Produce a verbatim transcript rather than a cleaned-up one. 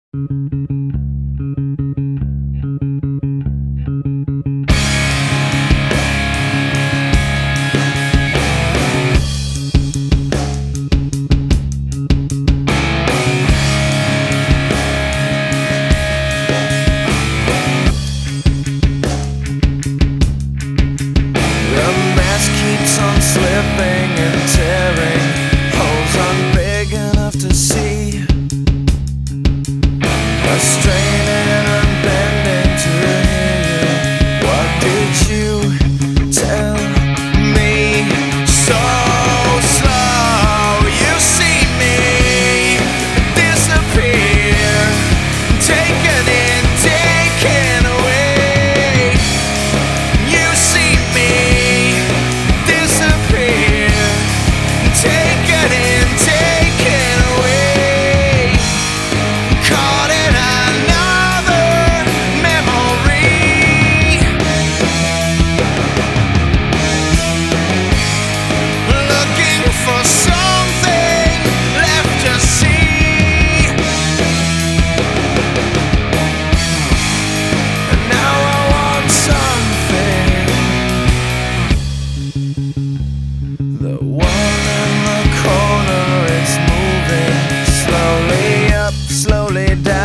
Slipping and tearing, holes aren't big enough to see. A straining and bending to hear you. What did you tell me? So slow, you see me disappear, taken in, taken away. You see me taken in, taken away, caught in another memory, looking for something left to see. And now I want something. The one corner, it's moving slowly up, slowly down.